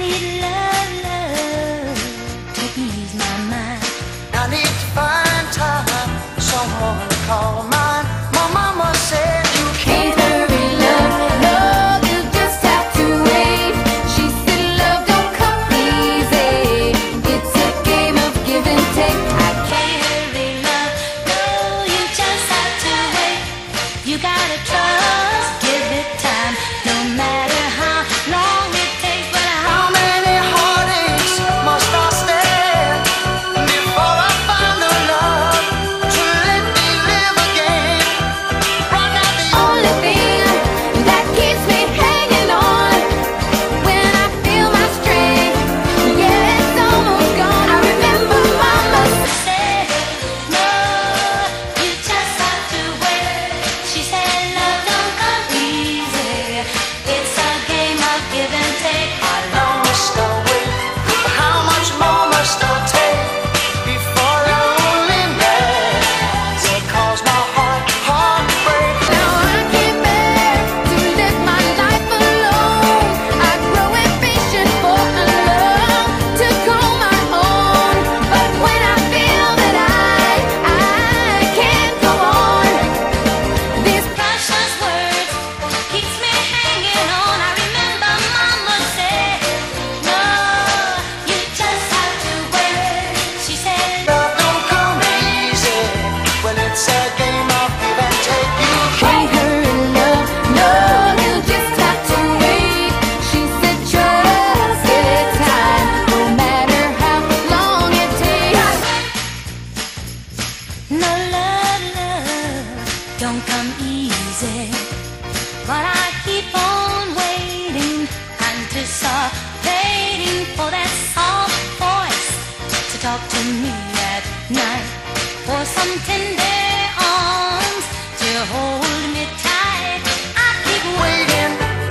need love, love to ease my mind. I need to find time, someone to call mine. My mama said you can't hurry love, love, you just have to wait. She said love don't come easy, it's a game of give and take. I can't hurry love, no, you just have to wait. You gotta trust, give it time, no matter how long it takes. But How many heartaches must I stand before I find the love to let me live again? Right now the only thing that keeps me hanging on when I feel my strength, yeah, it's almost gone. I remember mama said, no, you just have to wait. She said love don't come easy, it's a game of give and take. How long must I wait? How much more must I take before loneliness will cause my heart to break? Now I can't bear to live my life alone. I grow impatient for a love to call my own. But when I feel that I can't go on, these precious words keeps me hanging on. I remember mama said, no, you just have to wait. She said, Love don't come easy when it's a game of give and take. You can't hurry love, no, you just have to wait. She said trust, give it time, no matter how long it takes. No love, love, don't come easy, but I keep on waiting, anticipating for that soft voice to talk to me at night, for some tender arms to hold me tight. I keep waiting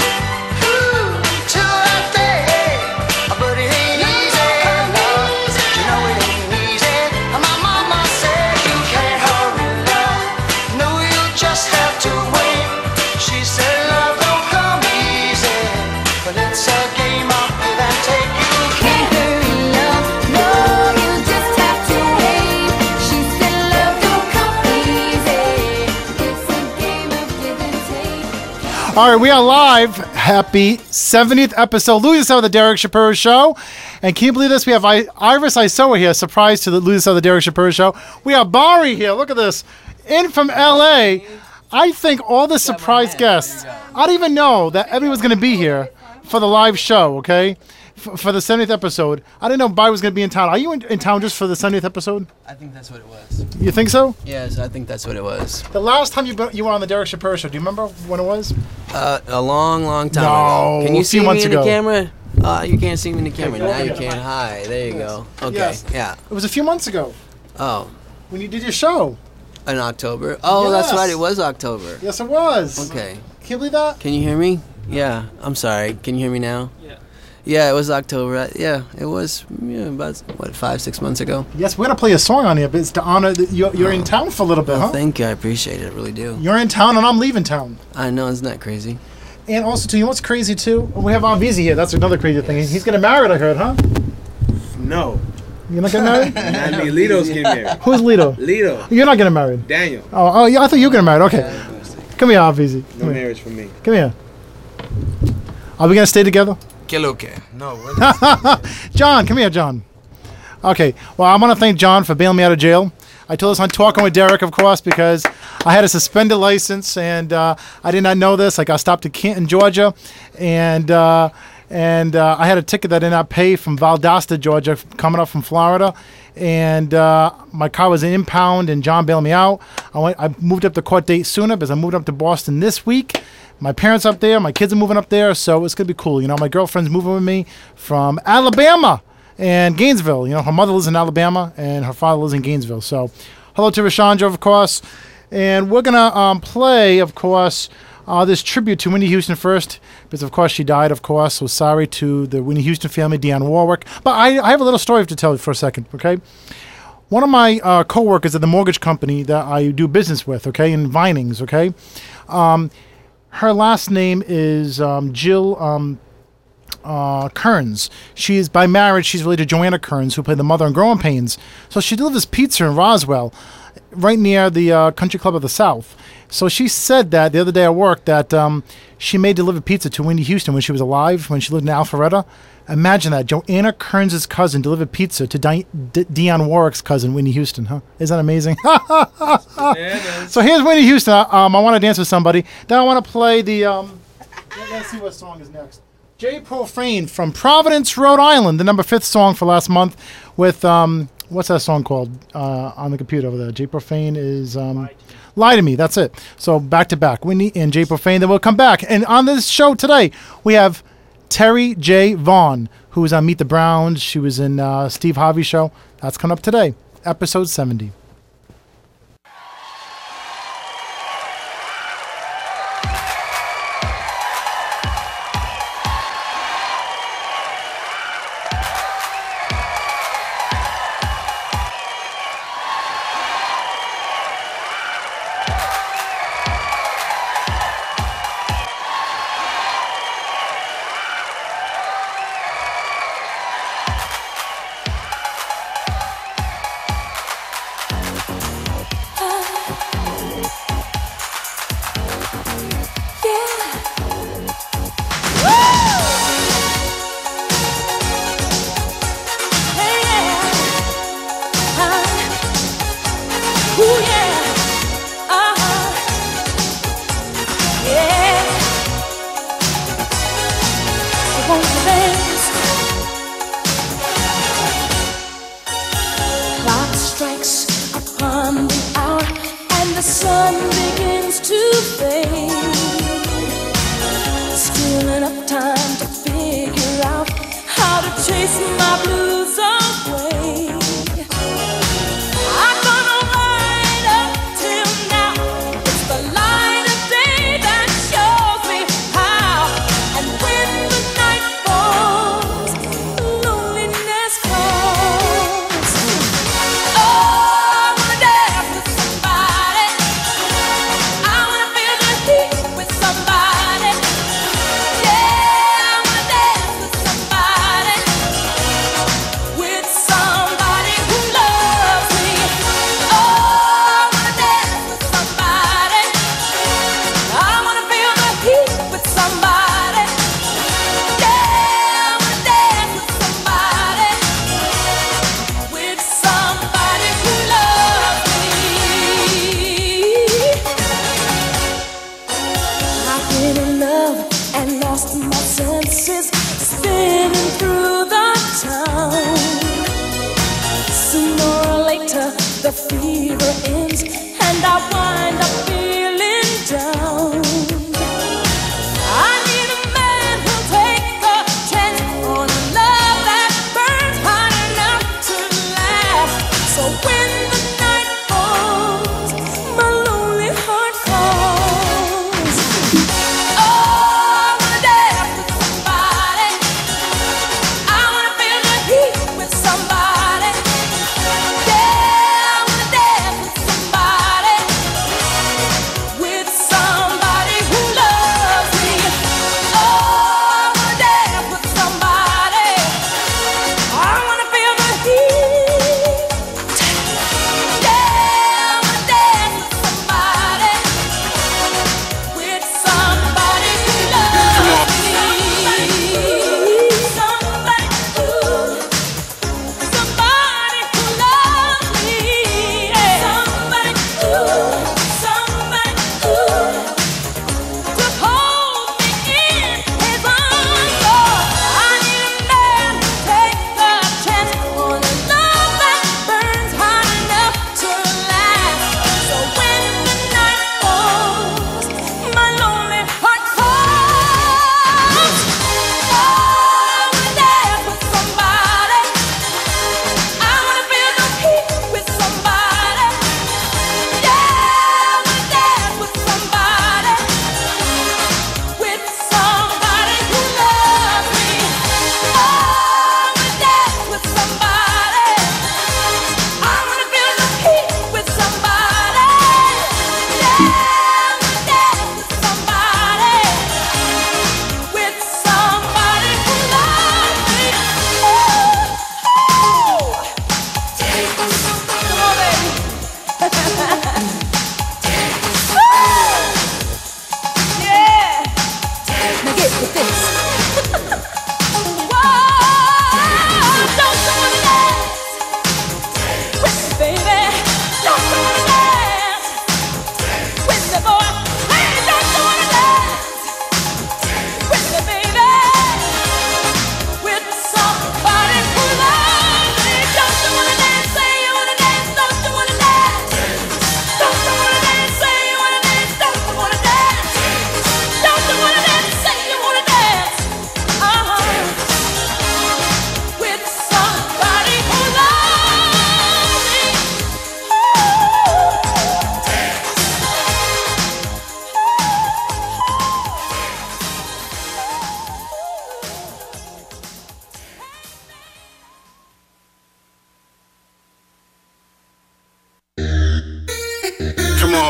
till that day, but it ain't easy. Love, you know it ain't easy. My mama said you can't hurry love, no, you just have to wait. She said love don't come easy, but it's a game of give and take. You can't hurry love, no, you just have to wait. She said love don't come easy, it's a game of give and take. All right, we are live. Happy 70th episode, Louis of the Derek Shapiro Show. And can you believe this? We have Iris Isoa here, surprise to the Louis of the Derek Shapiro Show. We have Bari here. Look at this. In from LA. I think all the surprise guests, I didn't even know that everyone was going to be here for the live show, okay? For the 70th episode. I didn't know Bari was going to be in town. Are you in town just for the 70th episode? I think that's what it was. You think so? Yes, I think that's what it was. The last time you were on the Derek Shapiro Show, do you remember when it was? A long, long time No, ago. Can you a few see me months in ago. the camera? You can't see me in the camera. go Now over you here. can. Hi, there you go. Okay, Yes. yeah. It was a few months ago Oh, when you did your show. in October. Oh, Yes. that's right. It was October. Yes, it was. Okay. Can you believe that? Can you hear me? Yeah. I'm sorry. Can you hear me now? Yeah. Yeah, it was October. Yeah, it was about, 5-6 months ago? Yes, we're going to play a song on here, but it's to honor that you're in town for a little bit, huh? Thank you. I appreciate it. I really do. You're in town and I'm leaving town. I know. Isn't that crazy? And also, too, you know what's crazy, too? We have Arvizi here. That's another crazy thing. He's getting married, I heard, huh? No. You're not getting married? I mean, Lito's getting married. Who's Lito? Lito. You're not getting married. Daniel. Oh, yeah, I thought you were getting married. Okay. Come here, Arvizi. No Come here. marriage for me. Come here. Are we going to stay together? Que lo que? No. we're not. John, come here, John. Okay, well, I want to thank John for bailing me out of jail. I told this on Talking with Derek, of course, because I had a suspended license, and I did not know this. I got stopped at Canton, Georgia, and I had a ticket that I did not pay from Valdosta, Georgia, coming up from Florida, and my car was an impound, and John bailed me out. I moved up the court date sooner because I moved up to Boston this week. My parents up there, my kids are moving up there, so it's going to be cool. You know, my girlfriend's moving with me from Alabama and Gainesville. You know, her mother lives in Alabama, and her father lives in Gainesville. So, hello to Rashandra, of course. And we're going to play, of course, this tribute to Whitney Houston first, because, of course, she died, of course. So, sorry to the Whitney Houston family, Dionne Warwick. But I have a little story to tell you for a second, okay? One of my co-workers at the mortgage company that I do business with, okay, in Vinings, okay? Her last name is Jill Kearns. She is by marriage. She's related to Joanna Kearns, who played the mother in Growing Pains. So she delivers pizza in Roswell, right near the Country Club of the South. So she said that the other day at work that she may deliver pizza to Whitney Houston when she was alive, when she lived in Alpharetta. Imagine that. Joanna Kearns' cousin delivered pizza to Dionne Warwick's cousin, Whitney Houston. Huh? Isn't that amazing? So here's Whitney Houston. I want to dance with somebody. Then I want to play the... let's see what song is next. Jay Profane from Providence, Rhode Island. The number 5th song for last month with... what's that song called on the computer over there? Jay Profane is... Lie to Me. That's it. So back to back. Whitney and Jay Profane. Then we'll come back. And on this show today, we have... Terry J. Vaughn, who was on Meet the Browns. She was in Steve Harvey's show. That's coming up today, episode 70. Somebody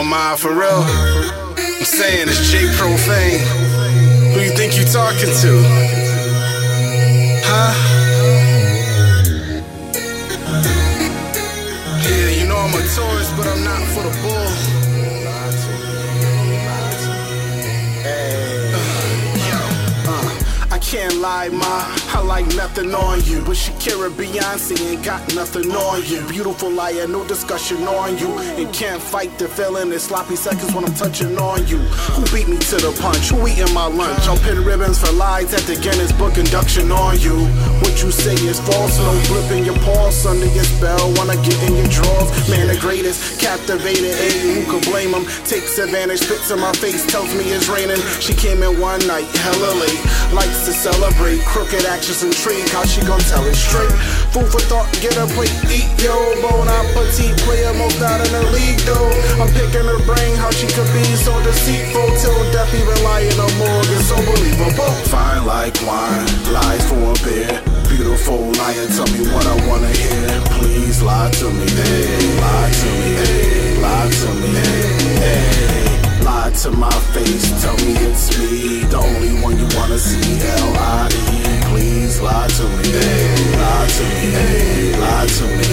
my mind for real. I'm saying it's J Profane. Who you think you talking to? Huh? Yeah, you know I'm a tourist, but I'm not for the bull. I can't lie, ma, I like nothing on you. But Shakira, Beyonce ain't got nothing on you. Beautiful liar, no discussion on you. And can't fight the feeling, it's sloppy seconds when I'm touching on you. Who beat me to the punch? Who eating my lunch? I'll pin ribbons for lies at the Guinness Book induction on you. What you say is false, no blip in your pulse. Under your spell, wanna get in your drawers. Man, the greatest, captivated, who could blame him? Takes advantage, spits in my face, tells me it's raining. She came in one night, hella late. Likes to celebrate crooked actions and intrigue. How she gon' tell it straight? Food for thought, get a plate, eat yo. Bon appetit, player most out in the league though. I'm picking her brain, how she could be so deceitful. Till death, even lying no more, it's so believable. Fine like wine, lies for a beer. Beautiful liar, tell me what I wanna hear. Please lie to me, hey, lie to me, hey, lie to me, hey. Lie to my face, tell me it's me, the only one you wanna see, L-I-E. Please lie to me, hey, lie to me, hey, lie to me,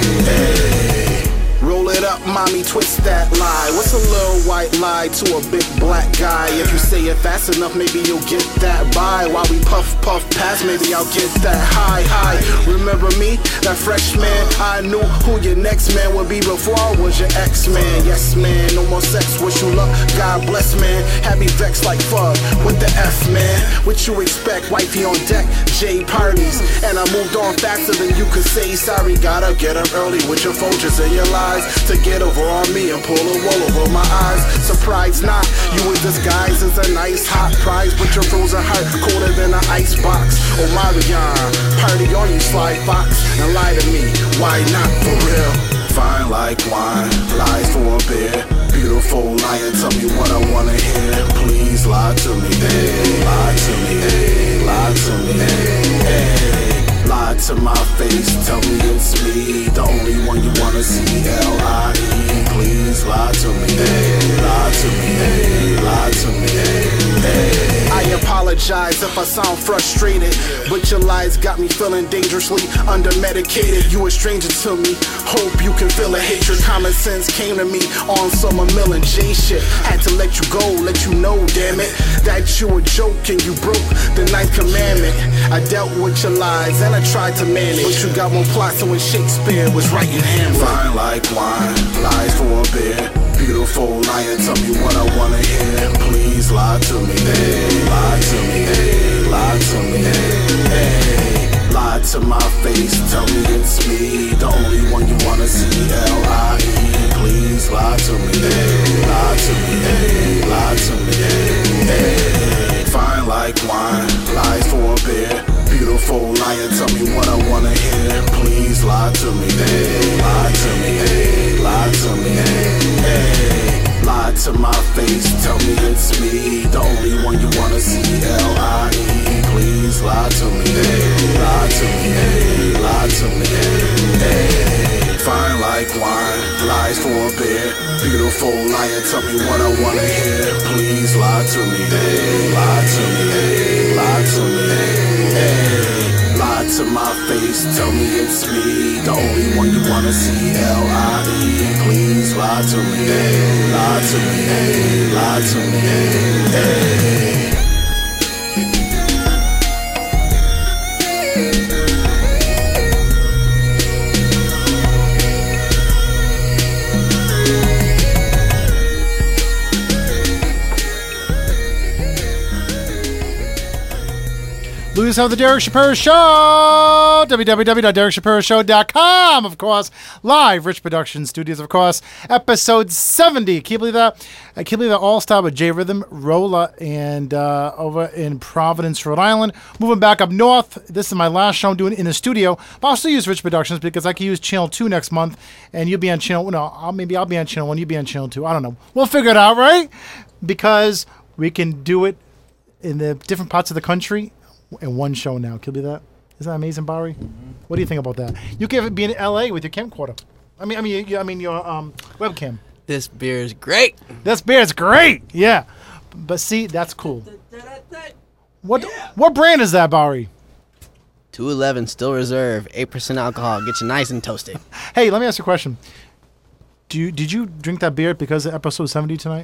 hey. Roll it up, mommy, twist that lie. What's a little white lie to a big black guy? If you say it fast enough, maybe you'll get that by. While we puff past, maybe I'll get that high. Remember me, that freshman? I knew who your next man would be before I was your ex-man. Yes, man, no more sex, wish you luck, God bless, man. Had me vexed like fuck with the F, man. What you expect, wifey on deck, J parties. And I moved on faster than you could say sorry. Gotta get up early with your Folgers and your lies to get over on me and pull a wool over my eyes. Surprise not, you in disguise as a nice hot prize, but your frozen heart colder than an ice box. Oh Marion, party on you Sly Fox, and lie to me, why not for real? Fine like wine, lies for a beer. Beautiful liar, tell me what I wanna hear. Please lie to me, hey, lie to me, hey, lie to me, hey. Lie to my face, tell me it's me, the only one you wanna see, L-I-E. Please lie to me, hey, lie to me, hey, lie to me, hey. I apologize if I sound frustrated, but your lies got me feeling dangerously under-medicated. You a stranger to me, hope you can feel a hatred. Common sense came to me on some Mill and J shit. Had to let you go, let you know, damn it, that you a joke and you broke the 9th commandment. I dealt with your lies and I tried to manage, but you got one plot, so when Shakespeare was writing Hamlet. Fine like wine, lies for a beer. Beautiful liar, tell me what I wanna hear. Please lie to me, hey, lie to me, hey, lie to me, hey. Lie to my face, tell me it's me, the only one you wanna see, L-I-E. Please lie to me, hey, lie to me, hey, lie to me, hey. Fine like wine, lies for a beer. Beautiful liar, tell me what I wanna hear. Please lie to me, hey, lie to me, hey, lie to me, hey. Lie to my face, tell me it's me, the only one you wanna see, L-I-E. Please lie to me, hey, lie to me, hey, lie to me, hey. Fine like wine, lies for a beer. Beautiful liar, tell me what I wanna hear. Please lie to me, hey, lie to me, hey, lie to me, hey. Lie to my face, tell me it's me, the only one you wanna see, L-I-E. Please lie to me, hey, lie to me, hey, lie to me, hey. Lose of the Derek Shapiro Show, www.DerekShapiroShow.com, of course, live, Rich Productions Studios, of course, episode 70. Can you believe that? I can't believe that All-Star with J Rhythm, Rolla, and over in Providence, Rhode Island. Moving back up north, this is my last show I'm doing in the studio, but I'll still use Rich Productions because I can use Channel 2 next month, and you'll be on Channel, maybe I'll be on Channel 1, you'll be on Channel 2, I don't know. We'll figure it out, right? Because we can do it in the different parts of the country in one show now. Can you believe that? Isn't that amazing, Barry? Mm-hmm. What do you think about that? You can be in LA with your camcorder. I mean your webcam. This beer is great. This beer is great. Yeah. But see, that's cool. What brand is that, Barry? 211 Still Reserve, 8% alcohol. Get you nice and toasty. Hey, let me ask you a question. Did you drink that beer because of episode 70 tonight?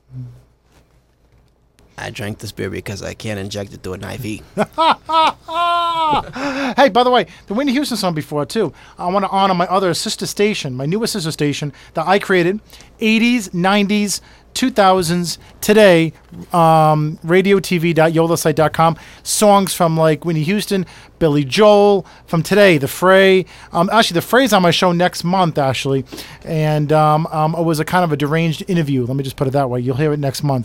I drank this beer because I can't inject it through an IV. Hey, by the way, the Whitney Houston song before, too. I want to honor my other sister station, my newest sister station that I created. 80s, 90s, 2000s, today, radiotv.yolasite.com. Songs from like Whitney Houston, Billy Joel, from today, The Fray. Actually, The Fray's on my show next month, actually. And it was a kind of a deranged interview. Let me just put it that way. You'll hear it next month.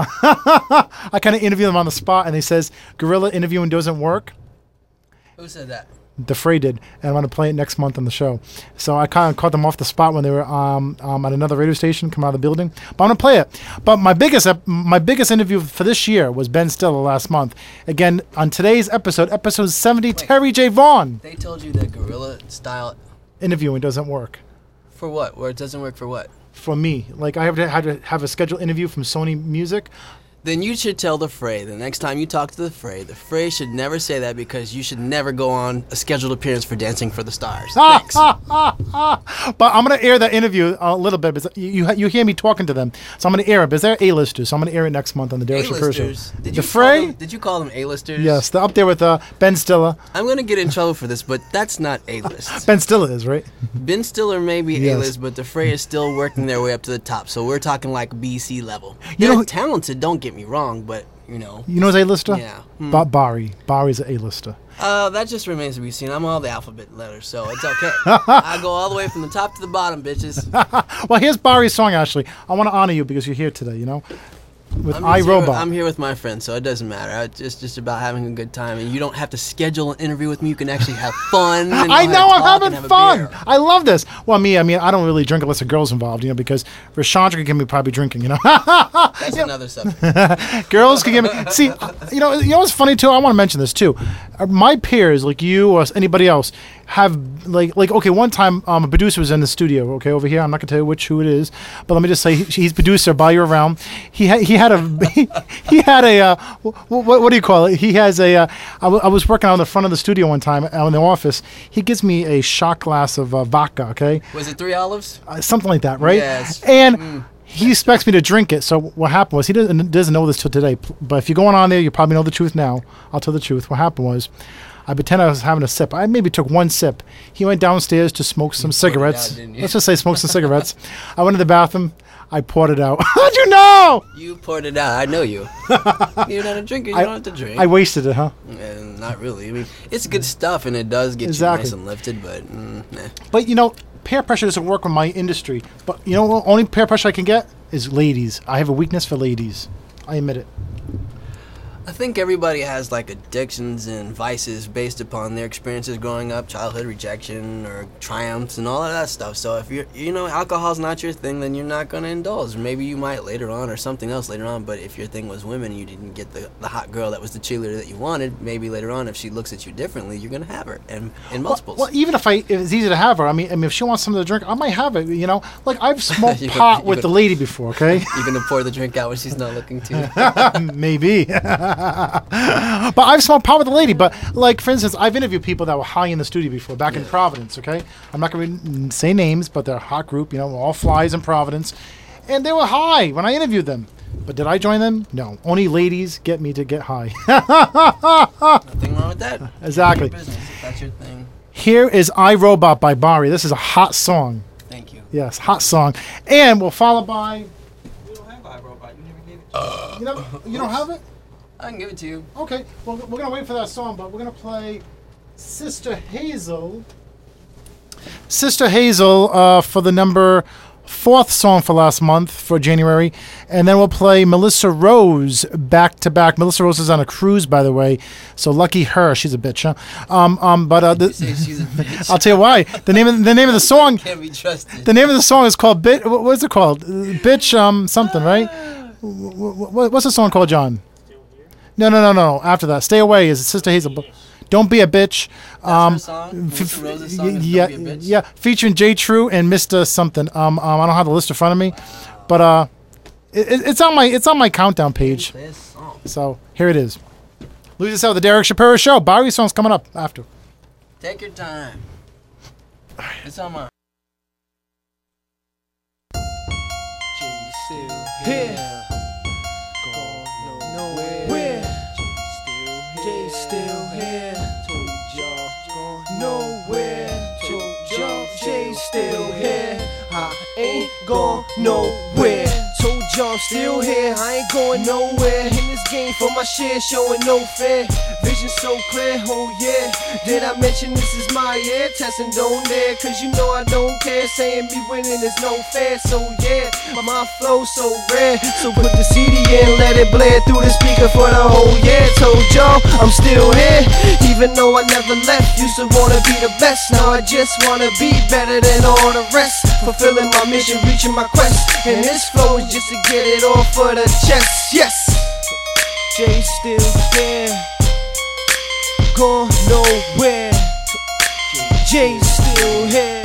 I kind of interview them on the spot, and he says, guerrilla interviewing doesn't work. Who said that? The Fray did, and I'm going to play it next month on the show. So I kind of caught them off the spot when they were at another radio station coming out of the building. But I'm going to play it. But my biggest interview for this year was Ben Stiller last month. Again, on today's episode 70, Terry J. Vaughn. They told you that guerrilla style Interviewing doesn't work for what? Where it doesn't work for what? for me. Like I had to have a scheduled interview from Sony Music. Then you should tell the Fray the next time you talk to the Fray should never say that because you should never go on a scheduled appearance for Dancing for the Stars. Thanks. But I'm going to air that interview a little bit. Because you hear me talking to them. So I'm going to air it. Because they're A-listers. So I'm going to air it next month on the Derek Shapiro Show. A-listers? The Fray? Did you call them A-listers? Yes. They're up there with Ben Stiller. I'm going to get in trouble for this, but that's not A-list. Ben Stiller is, right? Ben Stiller may be Yes. A-list, but the Fray is still working their way up to the top. So we're talking like BC level. You They're know- talented, don't get me wrong, but, you know. You know who's A-lister? Yeah. Barry. Barry's an A-lister. That just remains to be seen. I'm all the alphabet letters, so it's okay. I go all the way from the top to the bottom, bitches. Well, here's Barry's song, actually. I want to honor you because you're here today, you know? With iRobot. I'm here with my friends, so it doesn't matter. It's just about having a good time, and you don't have to schedule an interview with me. You can actually have fun. And I know know, how to I'm talk and having have a fun. beer. I love this. Well, I mean, I don't really drink unless a girl's involved, you know, because Rashandra can be probably drinking, you know. That's another subject. Girls can give me. See, you know what's funny too? I want to mention this too. My peers, like you or anybody else, have like okay. One time, a producer was in the studio. Okay, over here. I'm not gonna tell you who it is, but let me just say he's producer. Buy you around. He had a what do you call it? He has a. I was working on the front of the studio one time out in the office. He gives me a shot glass of vodka. Okay, Was it 3 olives? something like that, right? Yes. And he expects me to drink it. So what happened was he doesn't know this till today. But if you're going on there, you probably know the truth now. I'll tell the truth. What happened was, I pretend I was having a sip. I maybe took one sip. He went downstairs to smoke some cigarettes. didn't you? Let's just say smoke some cigarettes. I went to the bathroom. I poured it out. How'd you know? You poured it out. I know you. You're not a drinker. You don't have to drink. I wasted it, huh? Not really. I mean, it's good stuff, and it does get Exactly. you nice and lifted, but nah. But you know, peer pressure doesn't work in my industry. But you know, what only peer pressure I can get is ladies. I have a weakness for ladies. I admit it. I think everybody has like addictions and vices based upon their experiences growing up, childhood rejection or triumphs and all of that stuff. So if alcohol's not your thing, then you're not going to indulge. Maybe you might later on or something else later on, but if your thing was women and you didn't get the hot girl that was the cheerleader that you wanted, maybe later on if she looks at you differently, you're going to have her and in multiples. Well, even if it's easy to have her, I mean, if she wants something to drink, I might have it. You know, like I've smoked You pot could- with you the could- lady before. Okay, You're going to pour the drink out when she's not looking to. maybe. But I've smoked pot with the lady. But like for instance, I've interviewed people that were high in the studio before, back in Providence. Okay, I'm not going to say names, but they're a hot group. You know, all flies in Providence, and they were high when I interviewed them. But did I join them? No. Only ladies get me to get high. Nothing wrong with that. Exactly. Your business, if that's your thing. Here is iRobot by Barry. This is a hot song. Thank you. Yes, hot song. And we'll follow by. We don't have iRobot. You never gave it. You don't have it? I can give it to you. Okay. Well, we're gonna wait for that song, but we're gonna play Sister Hazel. Sister Hazel for the number 4th song for last month for January, and then we'll play Melissa Rose back to back. Melissa Rose is on a cruise, by the way, so lucky her. She's a bitch, huh? You say she's a bitch. I'll tell you why. The name of the song. Can't be trusted. The name of the song is called What's it called? Bitch, something, right? What's the song called, John? No. After that, Stay Away is Sister Hazel. Don't Be a Bitch. That's her song? Mr. Rose's song is yeah, Don't Be a Bitch? yeah, featuring J. True and Mr. Something. I don't have the list in front of me, but it's on my countdown page. This song. So here it is. Lose Yourself, the Derek Shapiro Show. Barry's song's coming up after. Take your time. It's on my. Jay still here. Gone nowhere. Jay still here. Told y'all gone nowhere. Told y'all Jay still here. I ain't gone nowhere. Told y'all I'm still here. I ain't going nowhere. In this game for my share, showing no fear. Vision so clear, oh yeah. Did I mention this is my year? Testing don't dare, cause you know I don't care. Saying me winning is no fair, so yeah. My flow so rare. So put the CD in, let it blare through the speaker for the whole year. Told y'all I'm still here, even though I never left. Used to wanna be the best, now I just wanna be better than all the rest. Fulfilling my mission, reaching my quest. And this flow is just to get it off for the chest, yes. Jay still here, gone nowhere. Jay still here,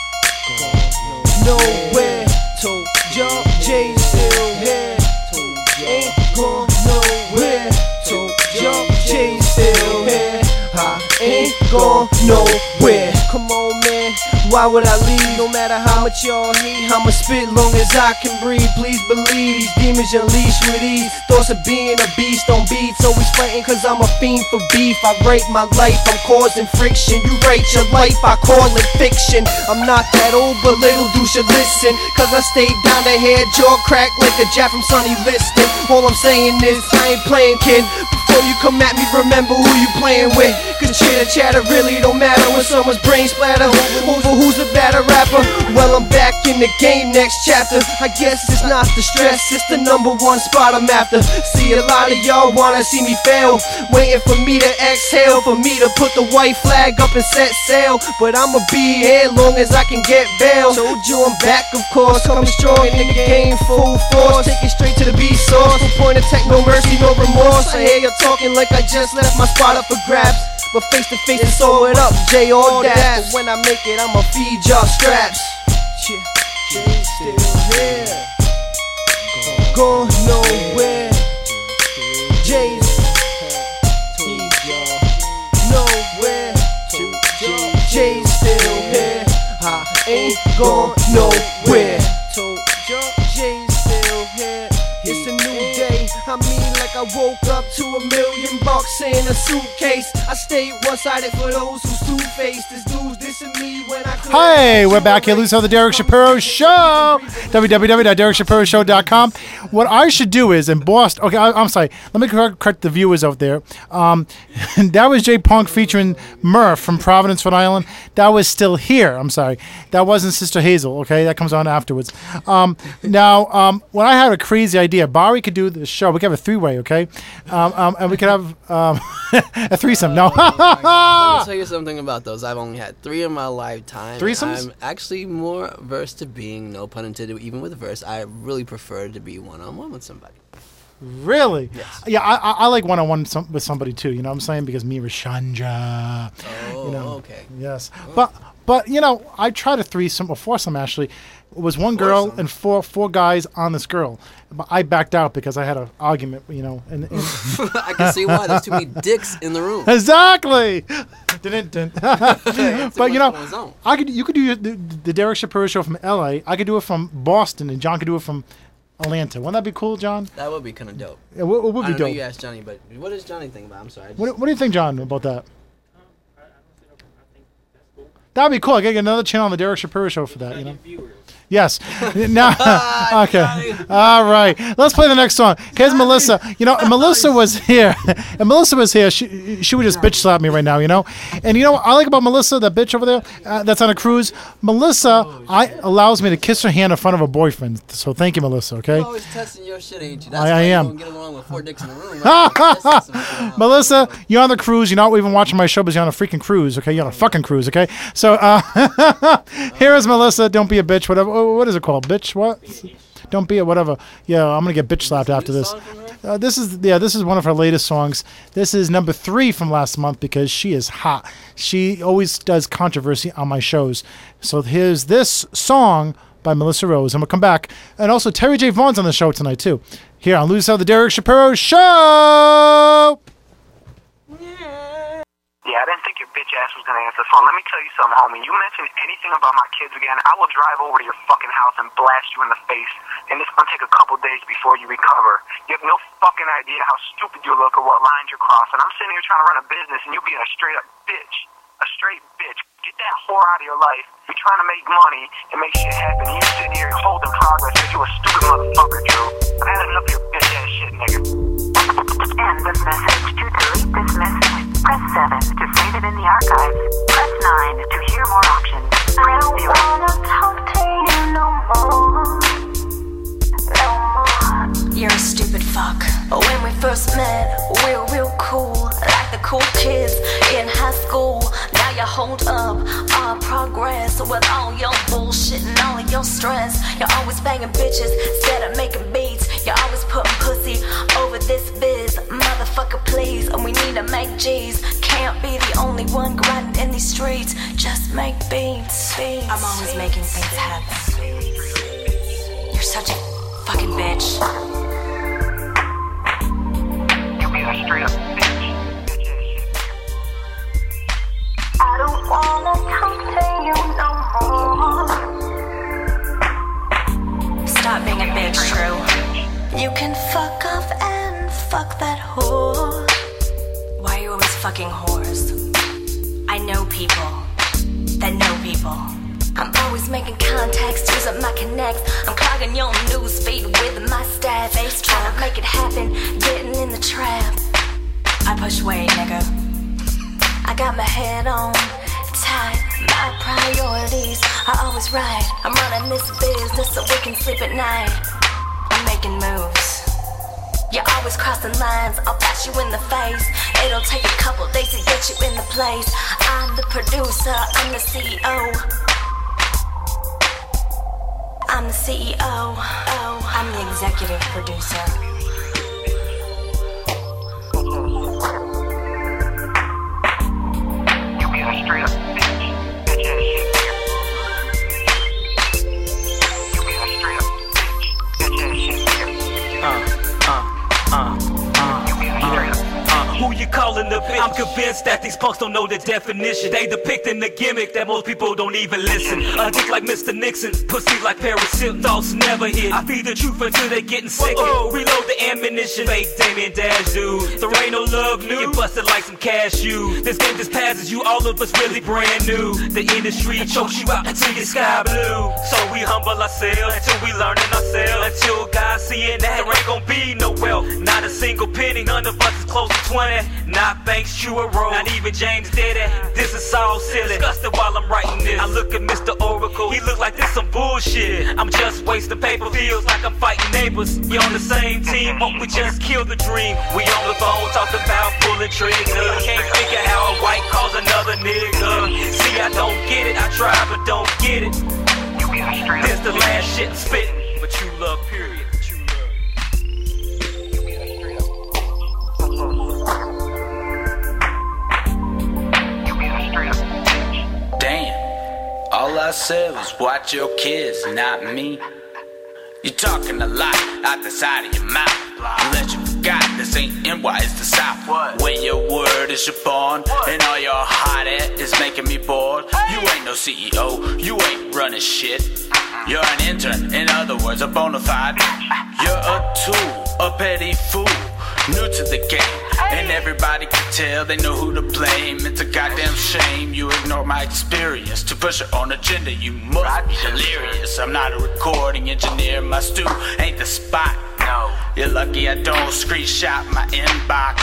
gone nowhere. Told y'all Jay still here, ain't gone nowhere. Told y'all Jay still here, I ain't gone nowhere. Come on, man, why would I leave? No matter how much y'all hate, I'ma spit long as I can breathe. Please believe these demons unleashed with ease. Thoughts of being a beast on beats, always fighting cause I'm a fiend for beef. I write my life, I'm causing friction. You write your life, I call it fiction. I'm not that old, but little do should listen, cause I stayed down the head, jaw cracked like a jab from Sonny Liston. All I'm saying is, I ain't playing, kid. Before you come at me, remember who you playing with. Cause chitter chatter really don't matter when someone's brain splatter over who's a better rapper. Well, I'm back in the game, next chapter. I guess it's not the stress, it's the #1 spot I'm after. See, a lot of y'all wanna see me fail, waiting for me to exhale, for me to put the white flag up and set sail. But I'ma be here long as I can get bail. Told you I'm back, of course, coming strong in the game, full force. Take it straight to the beat source, no point of tech, no mercy, no remorse. I hear you talking like I just left my spot up for grabs, but face to face and sew it up, J all that. But when I make it, I'ma feed y'all straps. Yeah, Jay still here, gone nowhere. Jay's nowhere. Jay's still here, I ain't gone nowhere. Told y'all Jay's still here. It's a new day, I mean like I woke up to $1 million in a suitcase. I stayed one-sided for those who's two-faced. This dude's dissing me when I could. Hey, we're back here. Lose Yourself, the Derek Shapiro Show. www.derekshapiroShow.com. What I should do is in Boston. Okay, I'm sorry. Let me correct the viewers out there. That was J Punk featuring Murph from Providence, Rhode Island. That was Still Here. I'm sorry. That wasn't Sister Hazel. Okay, that comes on afterwards. Now, when I had a crazy idea, Barry could do the show. We could have a three-way. Okay, and we could have a threesome. No. Let me tell you something about those. I've only had 3 in my lifetime. Threesomes? I'm actually more versed to being, no pun intended, even with verse, I really prefer to be one-on-one with somebody. Really? Yes. Yeah, I like one-on-one with somebody too. You know what I'm saying? Because me, Rashandra. Oh, You know. okay. Yes, but you know, I tried a threesome or foursome actually. It was one girl Foursome? and four guys on this girl. But I backed out because I had an argument. You know, and I can see why. There's too many dicks in the room. exactly. Dun-dun-dun. Too But you much know, going on. you could do the Derek Shapiro Show from L.A. I could do it from Boston, and John could do it from Atlanta. Wouldn't that be cool, John? That would be kind of dope. It would I be don't know dope. you asked Johnny, but what does Johnny think about it? I'm sorry. What do you think, John, about that? That'd be cool. I gotta get another channel on the Derek Shapiro Show for that. You know. Yes. Now, okay. All right. Let's play the next song. Here's Melissa. You know, Melissa was here. And Melissa was here. She would just bitch slap me right now, you know. And you know what I like about Melissa, that bitch over there that's on a cruise? Melissa allows me to kiss her hand in front of her boyfriend. So thank you, Melissa, okay? You're always testing your shit, ain't you? That's I why am. You don't get along with 4 dicks in the room. Right? Melissa, you're on the cruise. You're not even watching my show, but you're on a freaking cruise, okay? You're on a fucking cruise, okay? So here is Melissa. Don't be a bitch. Whatever. What is it called? Bitch? What? Don't be a whatever. Yeah, I'm gonna get bitch slapped after this. Song from her? This is one of her latest songs. This is number 3 from last month because she is hot. She always does controversy on my shows. So here's this song by Melissa Rose, and we'll come back. And also Terry J. Vaughn's on the show tonight too. Here on Lose Out the Derek Shapiro Show. Yeah, I didn't think your bitch ass was gonna answer the phone. Let me tell you something, homie. You mention anything about my kids again, I will drive over to your fucking house and blast you in the face. And it's gonna take a couple days before you recover. You have no fucking idea how stupid you look or what lines you're crossing. I'm sitting here trying to run a business and you being a straight up bitch. A straight bitch. Get that whore out of your life. You're trying to make money and make shit happen. You sitting here holding progress because you a stupid motherfucker, Joe. I had enough of your bitch ass shit, nigga. End this message. To delete this message, press 7. To save it in the archives, press 9. To hear more options, press 0. I don't wanna talk to you no more. No more. You're a stupid fuck. When we first met, we were real cool, like the cool kids in high school. Now you hold up our progress with all your bullshit and all your stress. You're always banging bitches instead of making beats. You're always putting pussy over this biz. Motherfucker, please, and we need to make G's. Can't be the only one grinding in these streets. Just make beats. I'm always making things happen. You're such a fucking bitch. You being a straight up bitch. I don't wanna talk to you no more. Stop being a bitch, True. You can fuck off and fuck that whore. Why are you always fucking whores? I know people that know people. I'm always making contacts, using my connects. I'm clogging your news feed with my stats. Face trying to make it happen, getting in the trap. I push weight, nigga. I got my head on tight. My priorities are always right. I'm running this business so we can sleep at night. I'm making moves. You're always crossing lines, I'll bash you in the face. It'll take a couple days to get you in the place. I'm the producer, I'm the CEO. I'm the CEO. Oh, I'm the executive producer. You being a straight up bitch. Bitch ass shit, nigga. You being a straight up bitch. Bitch ass shit, nigga. You being a straight up bitch. Who you calling the bitch? I'm convinced that these punks don't know the definition. They depicting the gimmick that most people don't even listen. A dick like Mr. Nixon, pussy like Paris Hilton, thoughts never hit. I feed the truth until they getting sick. Oh, reload the ammunition. Fake Damien Dash dude. There ain't no love new. Get busted like some cashew. This game just passes you, all of us really brand new. The industry chokes you out until you sky blue. So we humble ourselves until we learning ourselves. Until God seeing that there ain't gonna be no wealth. Not a single penny, none of us is close to 20. Not Banks, True or Rowe, not even James did it. This is all silly. Disgusted while I'm writing this. I look at Mr. Oracle, he look like this some bullshit. I'm just wasting paper, feels like I'm fighting neighbors. We on the same team, won't we just kill the dream? We on the phone talking about pulling triggers. Can't figure how a white calls another nigga. See, I don't get it, I try but don't get it. You being a straight up This the last shit I'm spitting, but you love, period. True love. You being a straight up. You being a straight up bitch. Damn, all I said was watch your kids, not me. You're talking a lot out the side of your mouth. Unless you forgot, this ain't NY, it's the South. When your word is your bond, and all your hot air is making me bored. You ain't no CEO, you ain't running shit. You're an intern, in other words, a bona fide. You're a tool, a petty fool, new to the game, and everybody can tell they know who to blame. It's a goddamn shame you ignore my experience to push your own agenda. You must be delirious. I'm not a recording engineer, my stew ain't the spot. No, you're lucky I don't screenshot my inbox.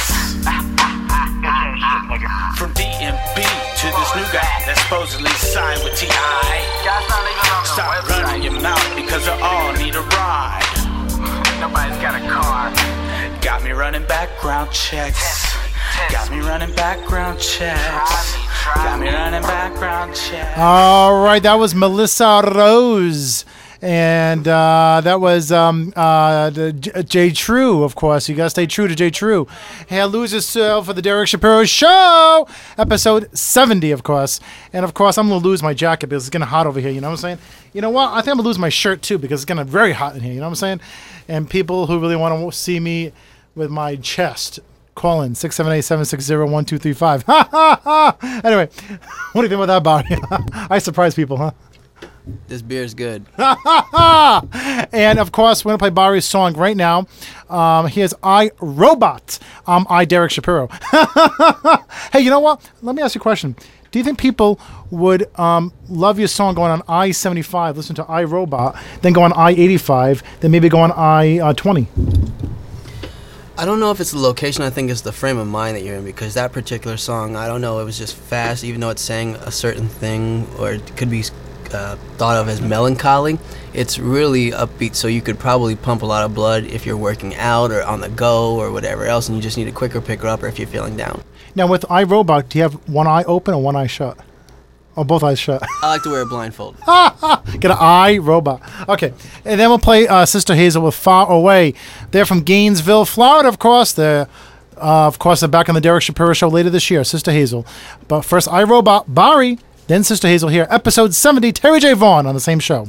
From DMB to this new guy that supposedly signed with T.I. Stop running your mouth because they all need a ride. Nobody's got a car. Got me running background checks. Got me running background checks. Got me running background checks. All right, that was Melissa Rose. And that was J. True, of course. You got to stay true to J. True. Hey, Lose Yourself for the Derek Shapiro Show, episode 70, of course. And, of course, I'm going to lose my jacket because it's getting hot over here. You know what I'm saying? You know what? I think I'm going to lose my shirt, too, because it's getting very hot in here. You know what I'm saying? And people who really want to see me with my chest, call in 678-760-1235. Ha, ha, ha. Anyway, what do you think about that, Bobby? I surprise people, huh? This beer's good. And, of course, we're going to play Barry's song right now. Here's I, Robot. I, Derek Shapiro. Hey, you know what? Let me ask you a question. Do you think people would love your song going on I-75, listen to I, Robot, then go on I-85, then maybe go on I-20? I don't know if it's the location. I think it's the frame of mind that you're in, because that particular song, I don't know, it was just fast, even though it's saying a certain thing, or it could be thought of as melancholy. It's really upbeat, so you could probably pump a lot of blood if you're working out or on the go or whatever else, and you just need a quicker picker-upper if you're feeling down. Now, with iRobot, do you have one eye open or one eye shut? Or both eyes shut? I like to wear a blindfold. Get an iRobot. Okay, and then we'll play Sister Hazel with Far Away. They're from Gainesville, Florida, of course. They're back on the Derek Shapiro Show later this year, Sister Hazel. But first, iRobot, Barry, then Sister Hazel here. Episode 70, Terry J. Vaughn on the same show.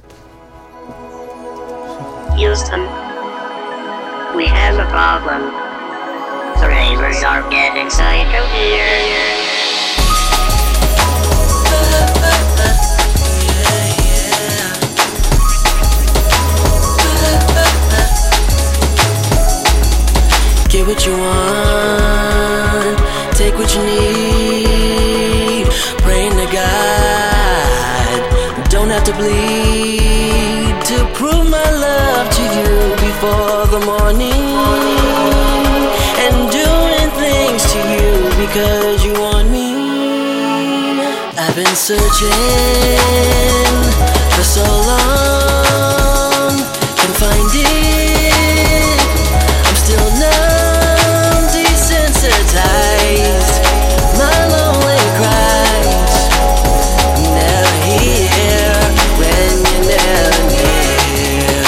Houston, we have a problem. The neighbors are getting psycho here. Get what you want, take what you need, praying to God, don't have to bleed to prove my love to you before the morning, and doing things to you because you want me. I've been searching for so long, can't find it, I'm still numb, desensitized, my lonely cries, never here when you're never near.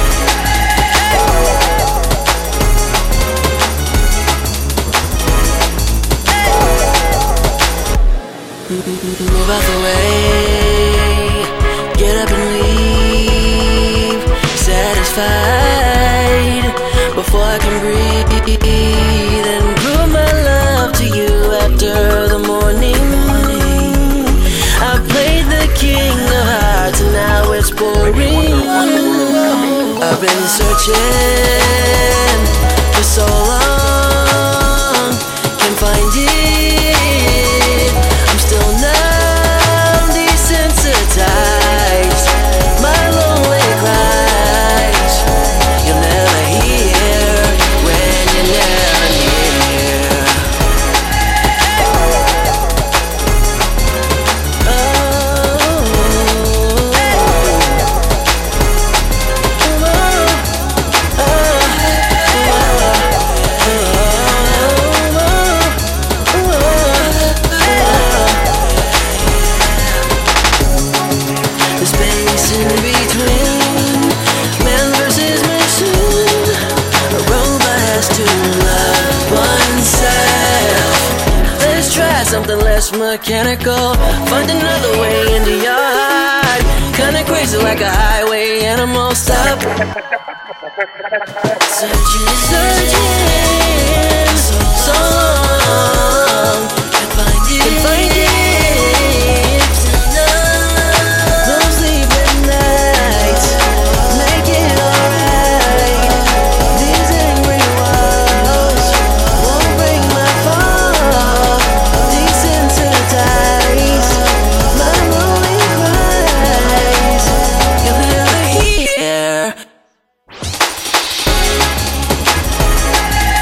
Move out the way, get up and leave, satisfied before I can breathe, and prove my love to you after the morning. I played the king of hearts and now it's boring. I've been searching for so long, can't find it, I'm still numb, desensitized, my lonely cries, you'll never hear when you're never near. The space in between man versus machine, a robot has to love oneself. Let's try something less mechanical, find another way into your heart, kinda crazy like a highway animal. Stop searching so long, can't find it. No sleep at night, make it alright. These angry walls won't break my fall. Desensitized, my lonely cries, you'll never hear.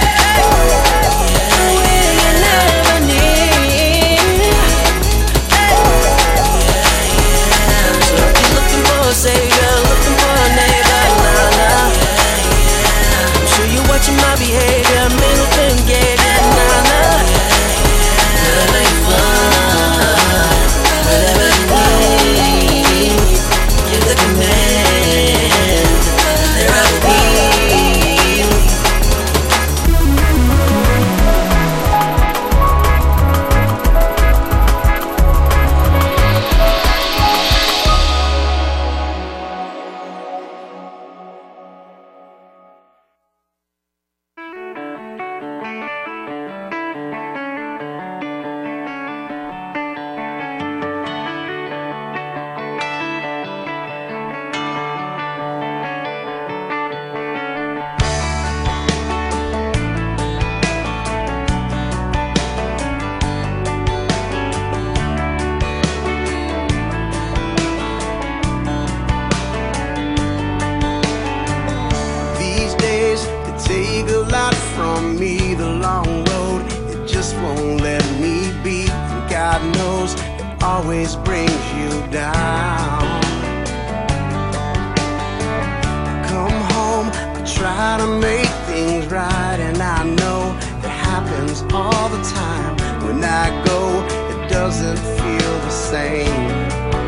take a lot from me. The long road, it just won't let me be. And God knows it always brings you down. Come home, I try to make things right, and I know it happens all the time. When I go, it doesn't feel the same.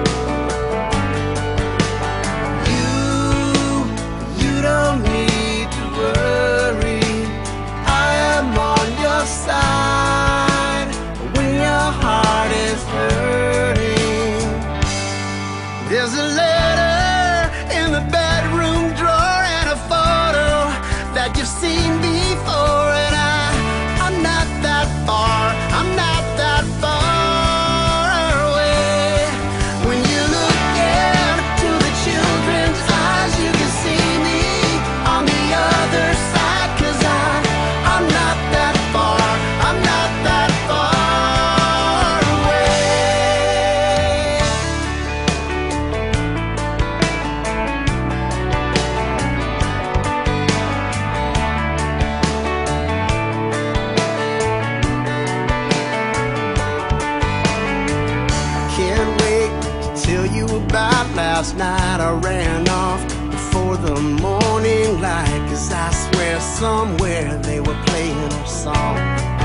You don't need to worry. I am on your side when your heart is hurting. There's a letter in the bedroom drawer and a photo that you've seen before, and I'm not that far, I'm not that far away. When you look into the children's eyes, you can see me on the other side, 'cause I'm not that far, I'm not that far away. Can't wait to tell you about last night. I ran off before the morning light, 'cause I swear somewhere they were playing our song.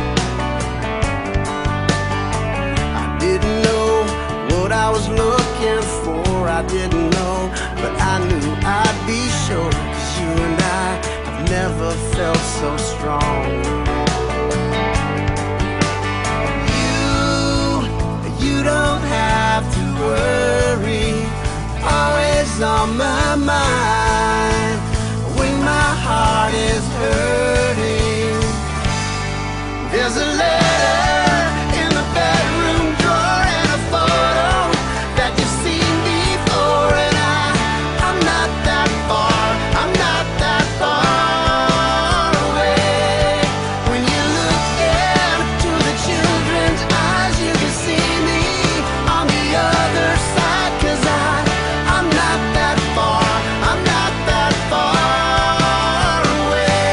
I didn't know what I was looking for, I didn't know, but I knew I'd be sure, 'cause you and I have never felt so strong. You don't have to worry, always on my mind when my heart is hurting. There's a letter in the bedroom drawer and a photo that you've seen before, and I'm not that far, I'm not that far away. When you look into the children's eyes, you can see me on the other side, 'cause I'm not that far, I'm not that far away.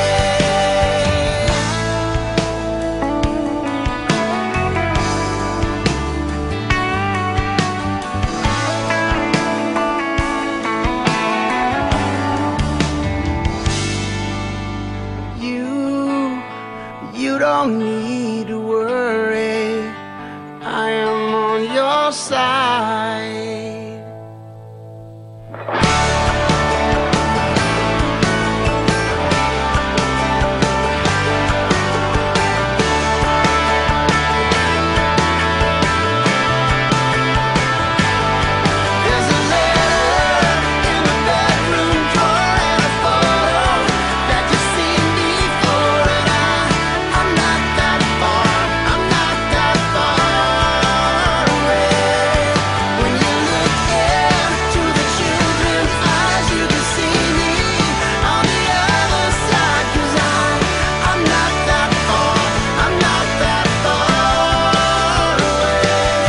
You don't need to worry, I am on your side. There's a letter in the bedroom drawer and a photo that you've seen before, and I'm not that far, I'm not that far away. When you look into the children's eyes, you can see me on the other side, 'cause I'm not that far, I'm not that far away.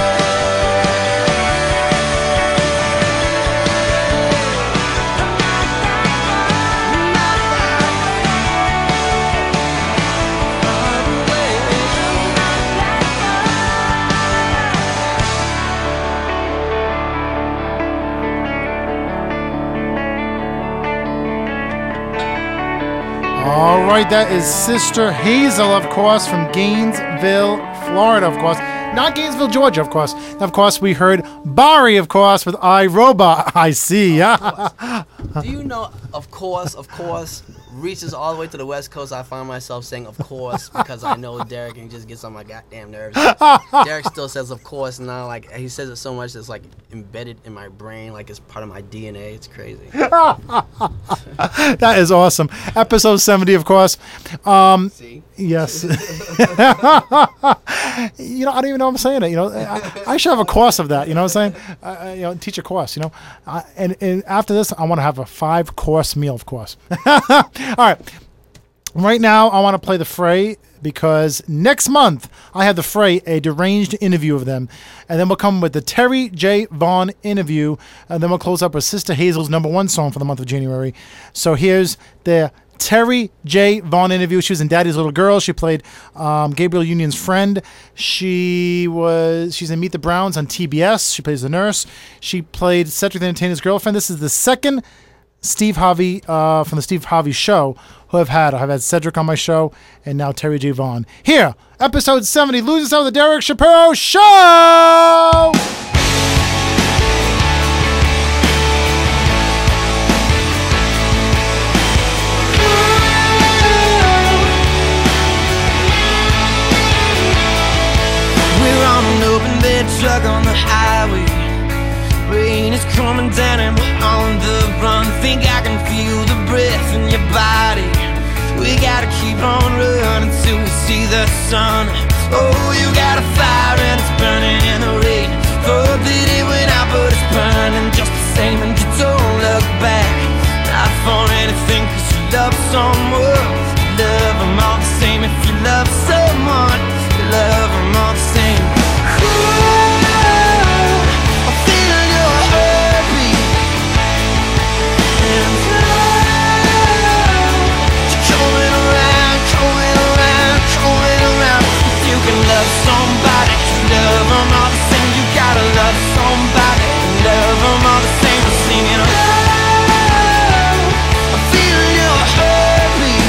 All right, that is Sister Hazel, of course, from Gainesville, Florida, of course. Not Gainesville, Georgia, of course. And of course, we heard Barry, of course, with iRobot. I see. Do you know, of course, reaches all the way to the West Coast? I find myself saying, of course, because I know Derek and just gets on my goddamn nerves. Derek still says, of course, now, like, he says it so much it's, like, embedded in my brain, like it's part of my DNA. It's crazy. That is awesome. Episode 70, of course. See? Yes. You know, I don't even know I'm saying it. You know, I should have a course of that. You know what I'm saying? You know, teach a course. You know, and after this, I want to have a 5-course meal, of course. All right. Right now, I want to play the Fray because next month I have the Fray, a deranged interview of them, and then we'll come with the Terry J. Vaughn interview, and then we'll close up with Sister Hazel's #1 song for the month of January. So here's their Terry J. Vaughn interview. She was in Daddy's Little Girl. She played Gabriel Union's friend. She's in Meet the Browns on TBS. She plays the nurse. She played Cedric the Entertainer's girlfriend. This is the second Steve Harvey from the Steve Harvey Show who I've had. I've had Cedric on my show and now Terry J. Vaughn. Here, episode 70, Lose Yourself with the Derek Shapiro Show! We're on an open bed truck on the highway. Rain is coming down and we're on the run. Think I can feel the breath in your body. We gotta keep on running till we see the sun. Oh, you got a fire and it's burning in the rain. Forbid it went out but it's burning just the same. And you don't look back, not for anything, cause you love someone. You love them all the same. If you love someone, you love them all the same. Love somebody, love them all the same. You gotta love somebody, love them all the same. We're singing, oh, I'm feeling your heartbeat.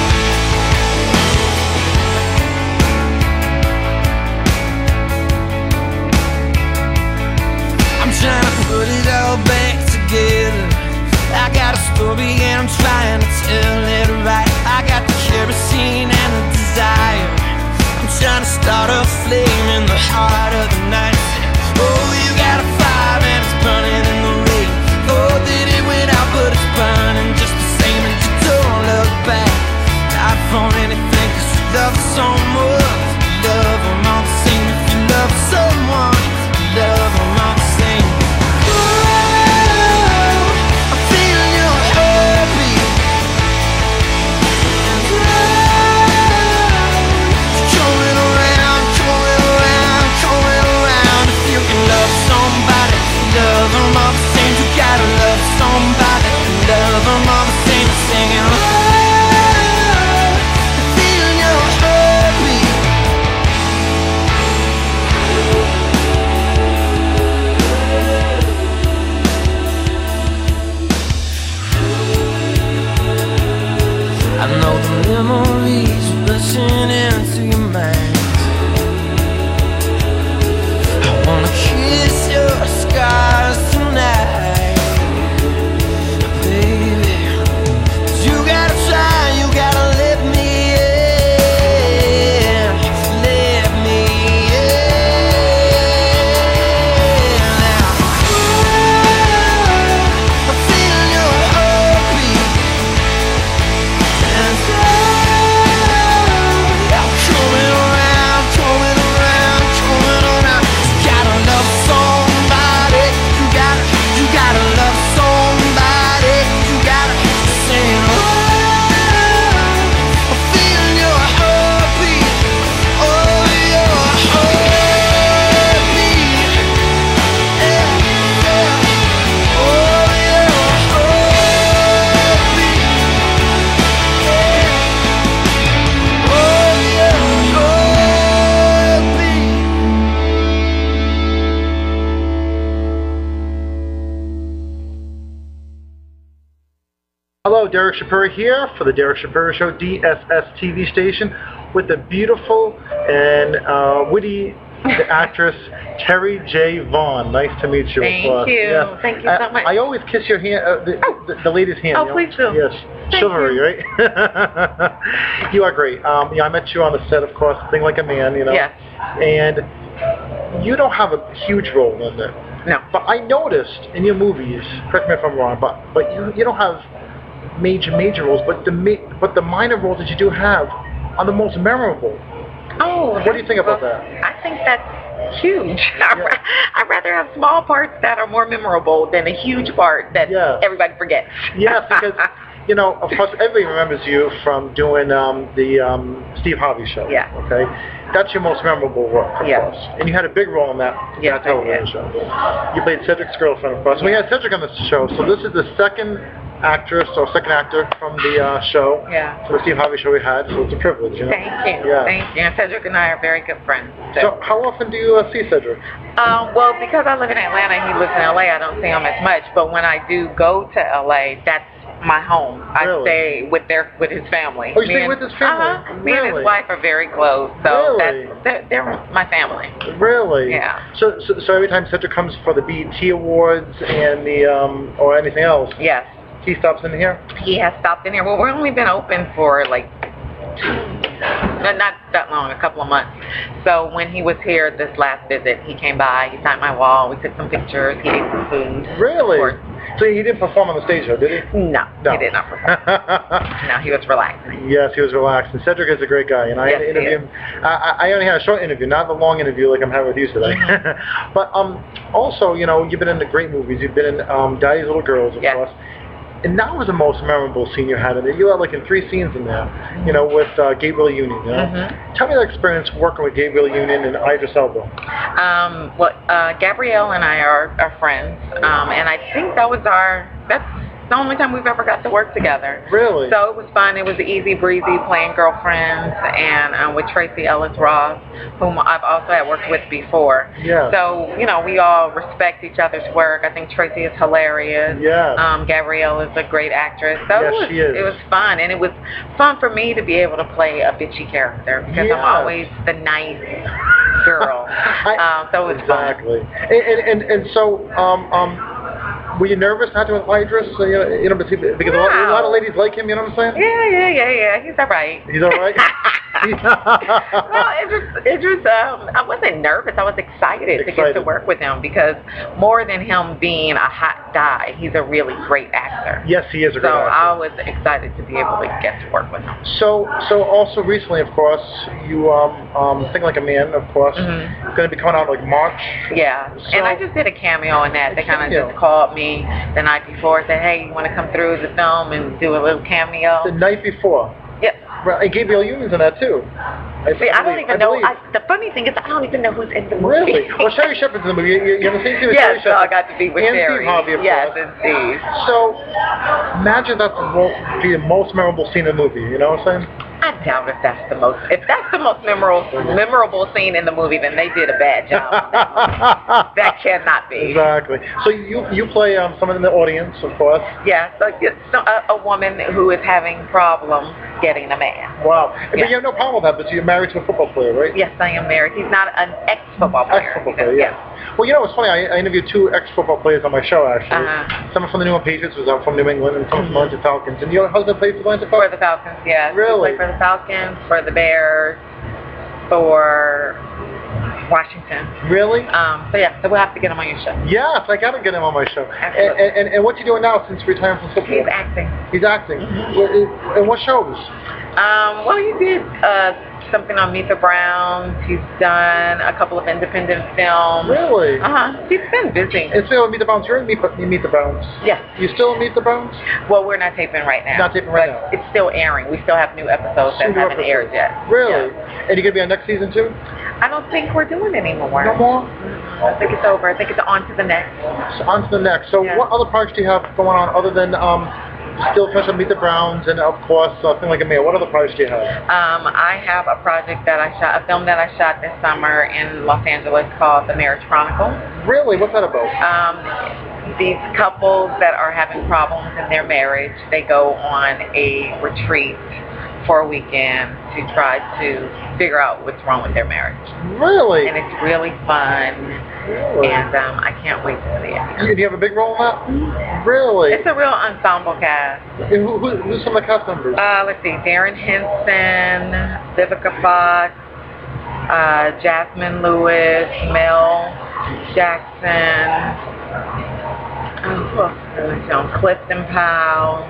I'm trying to put it all back together. I got a story and I'm trying to tell it right. I got the kerosene and the desire. I'm trying to start a flame in the heart of the night. Oh, you got a fire and it's burning in the rain. Oh, that it went out but it's burning just the same. And you don't look back, not for anything, cause you love someone. You love them all the same. If you love someone, you love them all the same. Oh, I'm feeling your heartbeat. Love them all the same, you gotta love somebody. Love them all the same, singing, oh, feeling your heartbeat. I know the memories rushing into your mind. I wanna kiss your scars tonight, baby. You gotta try, you gotta let me in, let me in. Now, I'm feeling your heartbeat, and I'm coming around, coming around, coming around. You gotta love somebody. You gotta love somebody. You gotta sing, oh, I'm feeling your heartbeat. Oh, your heartbeat. Yeah, yeah. Oh, your heartbeat. Yeah. Oh, your heartbeat. Hello, Derek Shapiro here for the Derek Shapiro Show, DSS TV station, with the beautiful and witty actress Terry J. Vaughn. Nice to meet you. Thank of course. you. Yes. Thank you so much. I always kiss your hand, the lady's hand. Oh, please do. Yes, Thank chivalry, you. right? You are great. I met you on the set, of course, Sing Like a Man, you know. Yes. And you don't have a huge role in it. No. But I noticed in your movies, correct me if I'm wrong, but you don't have major roles, but the minor roles that you do have are the most memorable. Oh, what do you think about that? I think that's huge. I'd rather have small parts that are more memorable than a huge part that everybody forgets. Yes, because you know, of course, everybody remembers you from doing the Steve Harvey Show. Yeah. Okay, that's your most memorable work, of course. And you had a big role in that, that television show. You played Cedric's girlfriend, of course. We had Cedric on the show, so this is the second actress or second actor from the show. Yeah. For the Steve Harvey show we had, so it's a privilege, you know. Thank you. Yeah. Thank you. And Cedric and I are very good friends. So how often do you see Cedric? Well, because I live in Atlanta and he lives in LA, I don't see him as much. But when I do go to LA, that's my home. I stay with his family. Oh, you stay with his family? Me and his wife are very close, so they're my family. Really? Yeah. So every time Cedric comes for the BET Awards and the or anything else, yes, he stops in here. He has stopped in here. Well, we've only been open for like not that long, a couple of months. So when he was here this last visit, he came by, he signed my wall, we took some pictures, he ate some food. Really? So he didn't perform on the stage though, did he? No, he did not perform. No, he was relaxing. Yes, he was relaxed. And Cedric is a great guy. And I had to interview him. I only had a short interview, not the long interview like I'm having with you today. But also, you know, you've been in the great movies. You've been in Daddy's Little Girls, of course. And that was the most memorable scene you had in it. You had like in 3 scenes in there, you know, with Gabriel Union. You know? Tell me that experience working with Gabriel Union and Idris Elba. Gabrielle and I are friends, and I think that's the only time we've ever got to work together. Really? So it was fun. It was easy breezy playing girlfriends, and with Tracy Ellis Ross, whom I've also had worked with before. Yeah. So, you know, we all respect each other's work. I think Tracy is hilarious. Yeah. Gabrielle is a great actress. So yes, she is. It was fun, and it was fun for me to be able to play a bitchy character because I'm always the nice girl. So it was fun. Exactly. And so, were you nervous not doing Idris? You know, because a lot of ladies like him. You know what I'm saying? Yeah. He's all right. He's all right. Idris, I wasn't nervous. I was excited to get to work with him because more than him being a hot guy, he's a really great actor. Yes, he is a great actor. So I was excited to be able to get to work with him. So also recently, of course, you Think Like a Man, of course, going to be coming out like March. Yeah, and I just did a cameo in that. They kind of just called me the night before, said, "Hey, you want to come through the film and do a little cameo?" The night before. Yep. Right, and Gabriel Union's in that too. I don't even know. The funny thing is, I don't even know who's in the movie. Really? Well, Sherry Shepherd's in the movie. You haven't seen Sherry Yes, Shepherd? so I got to be with and Sherry. Steve Harvey, of yes, course. and Steve. So, imagine that's the most memorable scene in the movie. You know what I'm saying? I doubt if that's the most. If that's the most memorable scene in the movie, then they did a bad job. That cannot be. Exactly. So you play someone in the audience, of course. Yes, a woman who is having problems getting a man. Wow. But you have no problem with that, but you're married to a football player, right? Yes, I am married. He's not an ex-football player. Ex-football player, yeah. Well, you know, it's funny. I interviewed 2 ex-football players on my show, actually. Someone from the New England Patriots was from New England, and someone from the Atlanta Falcons. And your husband played for the Atlanta Falcons? For the Falcons, yeah. Really? He played for the Falcons, for the Bears, for Washington. Really? So we'll have to get him on your show. Yes, I got to get him on my show. Absolutely. And what's he doing now since retiring from football? He's acting. He's acting. And what shows? Well, he did something on Meet the Browns. He's done a couple of independent films. Really? He's been busy. And so Meet the Browns, you're in Meet the Browns? Yes. You still in Meet the Browns? Well, we're not taping right now. Not taping right now. It's still airing. We still have new episodes that haven't aired yet. Really? Yeah. And you're going to be on next season too? I don't think we're doing any more. No more? I think it's over. I think it's on to the next. On to the next. So what other projects do you have going on other than still fresh on Meet the Browns and, of course, Think Like a Man? What other projects do you have? I have a project that I shot, a film that I shot this summer in Los Angeles called The Marriage Chronicle. Really? What's that about? These couples that are having problems in their marriage, they go on a retreat for a weekend to try to figure out what's wrong with their marriage. Really? And it's really fun. Really? And I can't wait to see it. Do you have a big role in that? Really? It's a real ensemble cast. And who's some of the cast members? Let's see. Darren Henson, Vivica Fox, Jasmine Lewis, Mel Jackson, who else is in the film? Clifton Powell.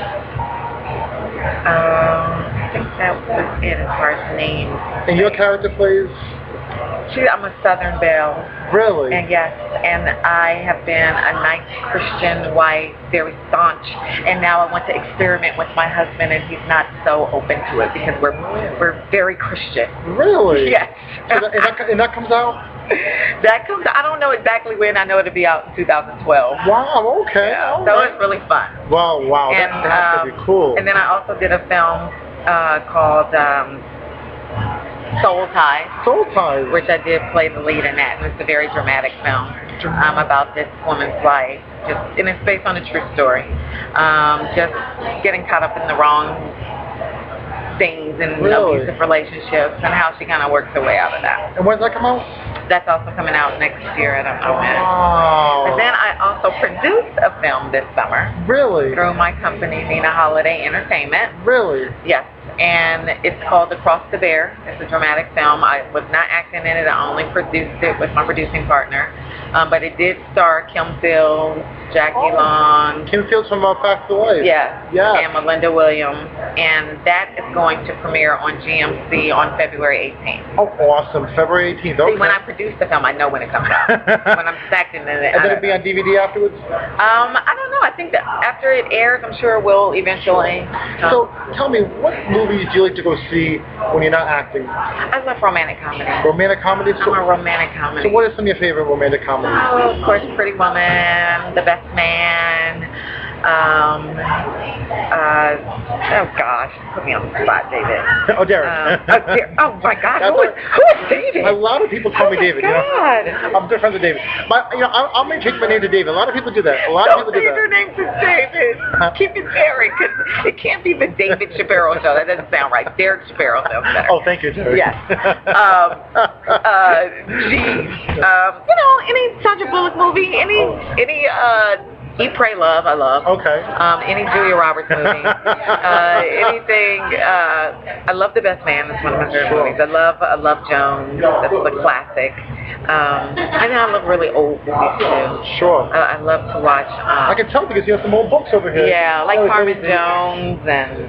I think that was it as far as names. And your character plays? I'm a Southern Belle. Really? And yes, and I have been a nice Christian wife, very staunch, and now I want to experiment with my husband, and he's not so open to it because we're very Christian. Really? Yes. So and that comes out? That comes. I don't know exactly when. I know it'll be out in 2012. Wow. Okay. Yeah, all so right. it's really fun. Wow. And That's gonna be cool. And then I also did a film called Soul Ties. Soul Ties. Which I did play the lead in that, and it's a very dramatic film about this woman's life. And it's based on a true story. Just getting caught up in the wrong things and abusive relationships, and how she kind of works her way out of that. And when's that come out? That's also coming out next year. I don't know when. Wow. But then I also produced a film this summer. Really? Through my company, Nina Holiday Entertainment. Really? Yes. And it's called Across the Bear. It's a dramatic film. I was not acting in it. I only produced it with my producing partner. But it did star Kim Fields, Jackie Long. Kim Fields from Facts of Life. Yes. Yeah. And Melinda Williams. And that is going to premiere on GMC on February 18th. Oh, awesome. February 18th. Okay. See, when I produce the film, I know when it comes out. When I'm just acting in it. And then it'll be on DVD afterwards? I don't know. I think that after it airs, I'm sure we'll eventually. So tell me, what movies do you like to go see when you're not acting? I love romantic comedy. Romantic comedy? I'm a romantic comedy. So what are some of your favorite romantic comedies? Oh, of course, Pretty Woman, The Best Man. Oh gosh, put me on the spot, David. Oh, Derek. Oh my God, who is David? A lot of people call me David. God. You know? I'm good friends with David. I'm going to change my name to David. A lot of people do that. A lot of people do that. Don't change your name to David. Keep it Derek, because it can't be the David Shapiro show. That doesn't sound right. Derek Shapiro sounds better. Oh, thank you, Derek. Yes. Any Sandra Bullock movie, any Eat, Pray, Love, I love. Okay. Any Julia Roberts movie. Anything. I love The Best Man. It's one of my favorite movies. I love Jones. That's a classic. And I love really old movies too. Sure. I love to watch. I can tell because you have some old books over here. Yeah, like Carmen Jones and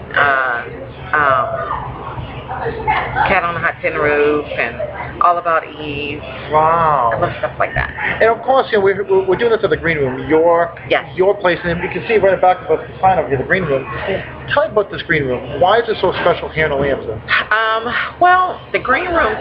Cat on the Hot Tin Roof and All About Eve. Wow. I love stuff like that. And of course, we're doing this at the Green Room, your place, and we can see right back of us the sign over here, the Green Room. Tell me about this Green Room. Why is it so special here in Atlanta? Well, the Green Room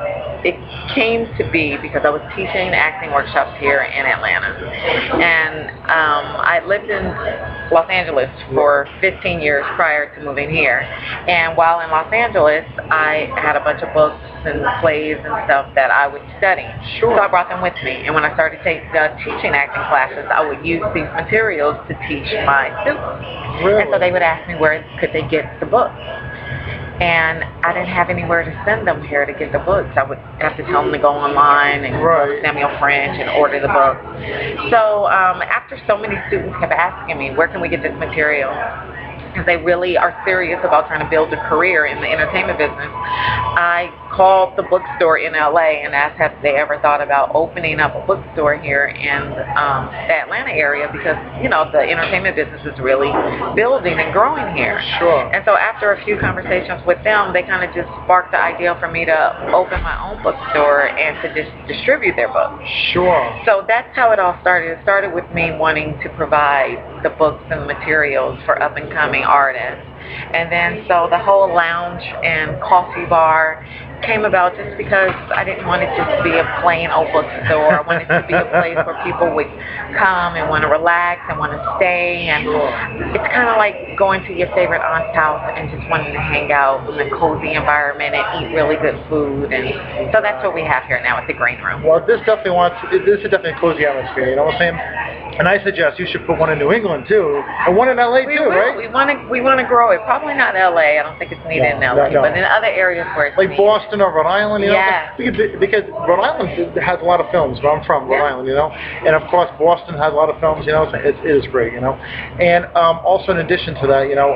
came to be because I was teaching acting workshops here in Atlanta, and I lived in Los Angeles for 15 years prior to moving here. And while in Los Angeles, I had a bunch of books and plays and stuff that I would study. Sure. So I brought them with me, and when I started teaching acting classes, I would use these materials to teach my students. Really? And so they would ask me where could they get the books. And I didn't have anywhere to send them here to get the books. I would have to tell them to go online and go to Samuel French and order the books. So after so many students kept asking me, where can we get this material? Because they really are serious about trying to build a career in the entertainment business, I called the bookstore in LA and asked have they ever thought about opening up a bookstore here in the Atlanta area, because the entertainment business is really building and growing here. Sure. And so after a few conversations with them, they kind of just sparked the idea for me to open my own bookstore and to just distribute their books. Sure. So that's how it all started. It started with me wanting to provide the books and materials for up and coming artists. And then so the whole lounge and coffee bar came about just because I didn't want it just to be a plain old bookstore. I wanted it to be a place where people would come and want to relax and want to stay. And it's kind of like going to your favorite aunt's house and just wanting to hang out in a cozy environment and eat really good food. And so that's what we have here now at the Green Room. Well, this is definitely a cozy atmosphere, you know what I'm saying? And I suggest you should put one in New England too, and one in LA too, right? We want to grow it. Probably not LA. I don't think it's needed in LA, but in other areas where it's like Boston or Rhode Island, you know? Because Rhode Island has a lot of films. Where I'm from, Rhode Island, you know, and of course Boston has a lot of films, you know. So it is great, you know. And also in addition to that, you know,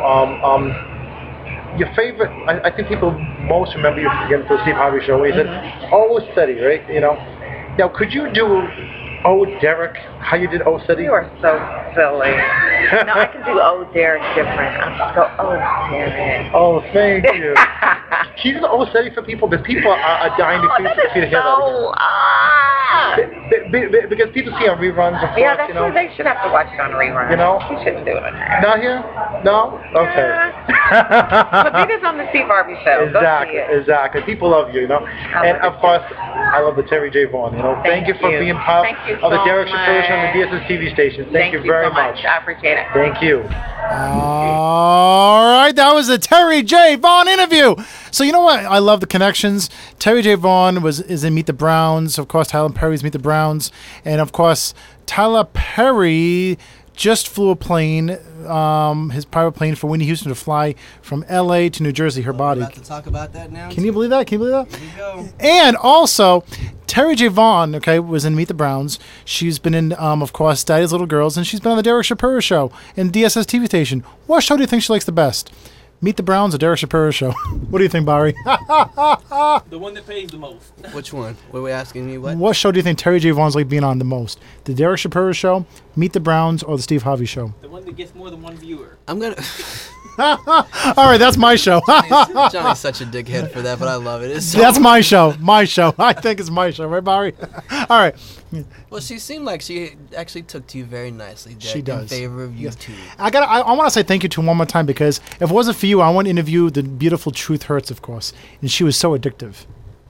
your favorite, I think people most remember you again for the Steve Harvey Show. Where you said, "Oh, steady," right? You know. Now, could you do Oh, Derek, how you did Oh Steady? You are so silly. No, I can do Oh Derek different. I'm just go Oh Derek. Oh, thank you. Can you do Oh Steady for people? Because people are dying to hear that. Because people see on reruns, of course, yeah, that's you know. why they should have to watch it on reruns. You know? You shouldn't do it on there. Not here? No? Okay. Lavita's on the Steve Harvey show. Go see it. Exactly. People love you, you know. And of course, I love the Terry J. Vaughn. You know, thank you for being part of the Derek Shapiro Show and the DSS TV station. Thank you very so much. I appreciate it. Thank you. All right, that was the Terry J. Vaughn interview. So you know what? I love the connections. Terry J. Vaughn is in Meet the Browns. Of course, Tyler Perry's Meet the Browns, and of course, Tyler Perry just flew a plane, his private plane for Whitney Houston to fly from L.A. to New Jersey, her body. We're about to talk about that now. Can you believe that? Can you believe that? Here we go. And also, Terry J. Vaughn, okay, was in Meet the Browns. She's been in, of course, Daddy's Little Girls, and she's been on the Derek Shapiro Show and DSS TV station. What show do you think she likes the best? Meet the Browns or Derek Shapiro Show? What do you think, Barry? The one that pays the most. Which one? What are we asking me? What? What show do you think Terry J. Vaughn's like being on the most? The Derek Shapiro Show, Meet the Browns, or the Steve Harvey Show? The one that gets more than one viewer. I'm gonna. All right, that's my show. Johnny's such a dickhead for that, but I love it. It's so That's my show. My show. I think it's my show, right, Barry? All right. Well, she seemed like she actually took to you very nicely, Jack, She does. in favor of you Yes. too. I want to say thank you to her one more time because if it wasn't for you, I want to interview the beautiful Truth Hurts, of course, and she was so addictive.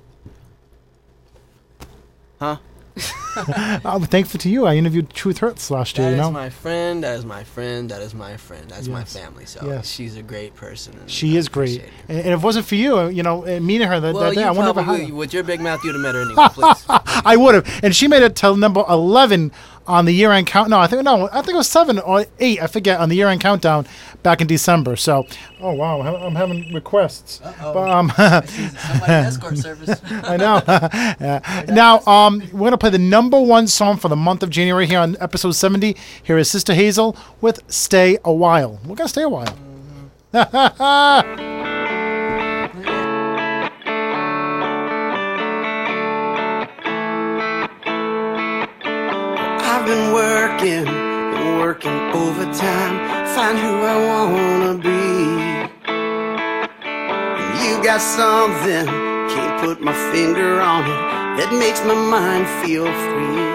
Huh? I'm thankful to you. I interviewed Truth Hurts last year. That You is know, my friend. That is my friend. That is my friend. That's my Yes. family. So Yes. she's a great person. And she is great. And if it wasn't for you, you know, meeting her that, Well, that day, you I wouldn't have probably, had. with your big mouth, you'd have met her anyway. Please. I would have, and she made it to number 11 on the year-end count. No, I think it was 7 or 8. I forget on the year-end countdown back in December. So, oh wow, I'm having requests. But, escort service. I know. Now, we're gonna play the number 1 song for the month of January here on episode 70. Here is Sister Hazel with "Stay a While." We're gonna stay a while. I've been working overtime, find who I wanna be. And you got something, can't put my finger on it, that makes my mind feel free.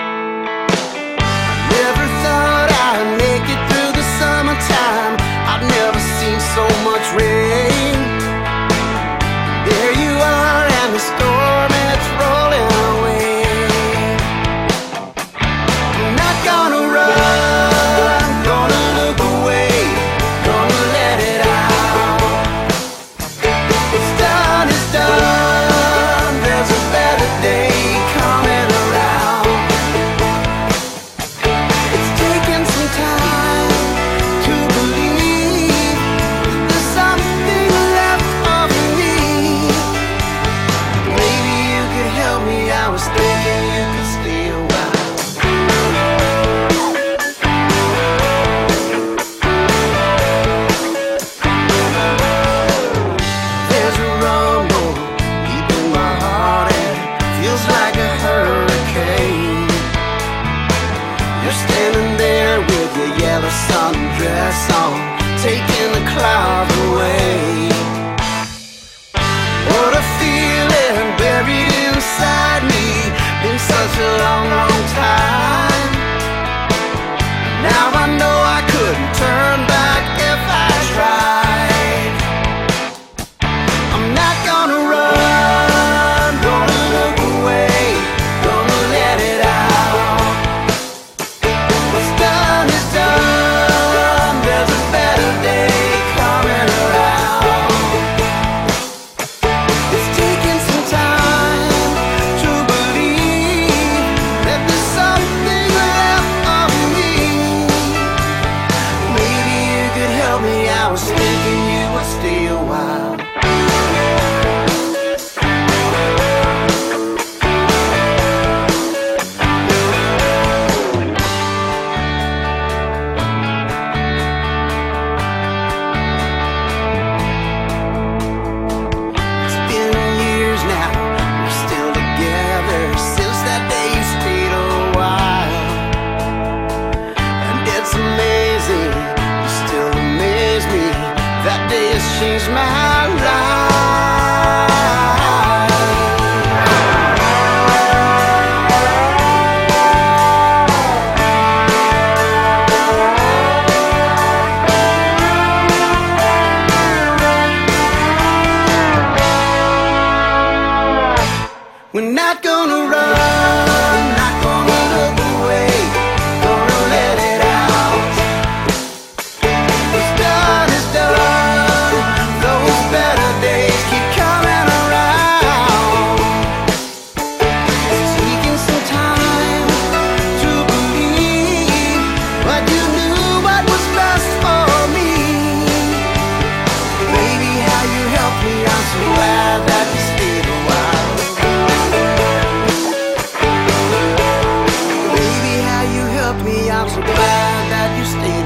I never thought I'd make it through the summertime, I've never seen so much rain. There you are, and the storm, it's rolling away. Gonna run, gonna look away, gonna let it out. What's done is done, there's a better day coming around. It's taken some time to believe that there's something left of me. Maybe you could help me, I was thinking you could stay a while. Sundress on, taking the clouds away. What a feeling buried inside me, been such a long, long time. Now I know I couldn't turn back if I tried. I'm not gonna run, gonna look away, gonna let it out. What's done is done, there's a better day coming around. It's taken some time to believe that there's something left of me. Maybe you could help me, I was thinking you would stay a while. It's been years now, we're still together. Since that day you stayed a while. And it's amazing, you still amaze me. That day has changed my life. not gonna run, not gonna look away, gonna let it out. What's done is done, those better days keep coming around. Taking some time to believe, but you knew what was best for me. Baby, how you helped me, I'm so glad that you stayed a while. Baby, how you helped me, I'm so glad that you stayed a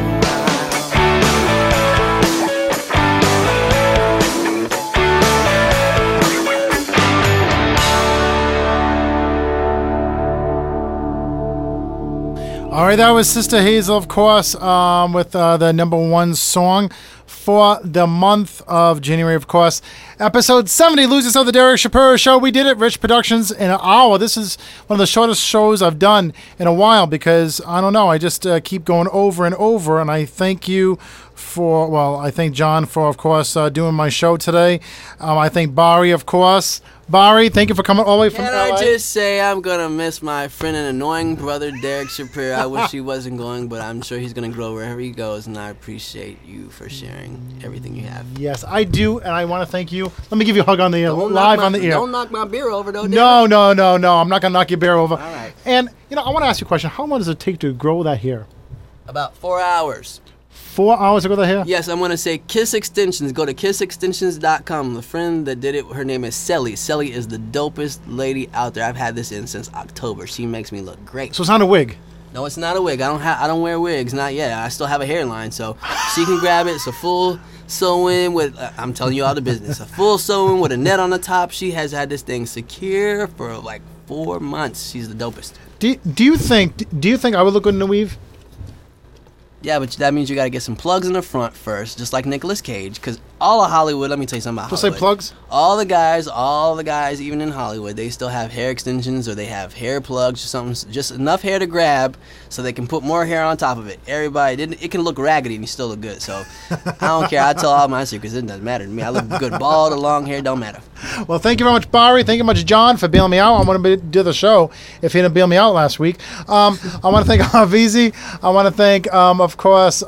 All right, that was Sister Hazel, of course, with the #1 song for the month of January, of course. Episode 70, Losers of the Derek Shapiro Show. We did it, Rich Productions, in an hour. This is one of the shortest shows I've done in a while because, I don't know, I just keep going over and over, and I thank you for, well, I thank John for, of course, doing my show today. I thank Barry, of course. Barry, thank you for coming all the way from Can LA. I just say I'm gonna miss my friend and annoying brother Derek Shapiro. I wish he wasn't going, but I'm sure he's gonna grow wherever he goes, and I appreciate you for sharing everything you have. Yes, I do, and I want to thank you. Let me give you a hug on the live on the ear. Don't knock my beer over, though. No. I'm not gonna knock your beer over. All right. And I want to ask you a question. How long does it take to grow that hair? About 4 hours. 4 hours to grow the hair? Yes, I'm going to say Kiss Extensions. Go to kissextensions.com. The friend that did it, her name is Selly. Selly is the dopest lady out there. I've had this in since October. She makes me look great. So it's not a wig? No, it's not a wig. I don't wear wigs, not yet. I still have a hairline, so she can grab it. It's a full sew-in with, I'm telling you all the business, a full sew-in with a net on the top. She has had this thing secure for like 4 months. She's the dopest. Do you think I would look good in a weave? Yeah, but that means you got to get some plugs in the front first, just like Nicolas Cage. Because all of Hollywood, let me tell you something about Just say Hollywood. plugs? All the guys, even in Hollywood, they still have hair extensions or they have hair plugs or something. Just enough hair to grab so they can put more hair on top of it. Everybody, it can look raggedy and you still look good. So I don't care. I tell all my secrets. It doesn't matter to me. I look good. Bald or long hair, don't matter. Well, thank you very much, Barry. Thank you very much, John, for bailing me out. I'm going to do the show if he didn't bail me out last week. I want to thank Avizi. I want to thank, of course,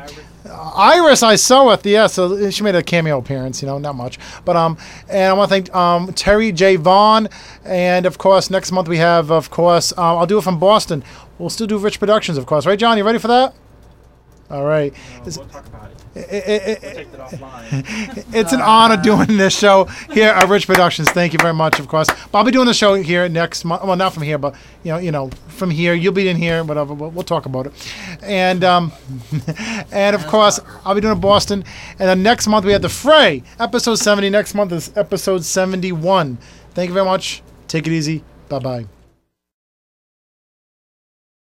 Iris. I saw it. Yeah, so she made a cameo appearance. Not much. But and I want to thank Terry J. Vaughn. And of course, next month we have, of course, I'll do it from Boston. We'll still do Rich Productions, of course, right, John? You ready for that? All right. We'll talk about it. We'll take that offline. It's an honor doing this show here at Rich Productions. Thank you very much, of course. But I'll be doing the show here next month. Well, not from here, but from here. You'll be in here, whatever. We'll talk about it. And and of course, I'll be doing it in Boston. And then next month we have The Fray, episode 70. Next month is episode 71. Thank you very much. Take it easy. Bye bye.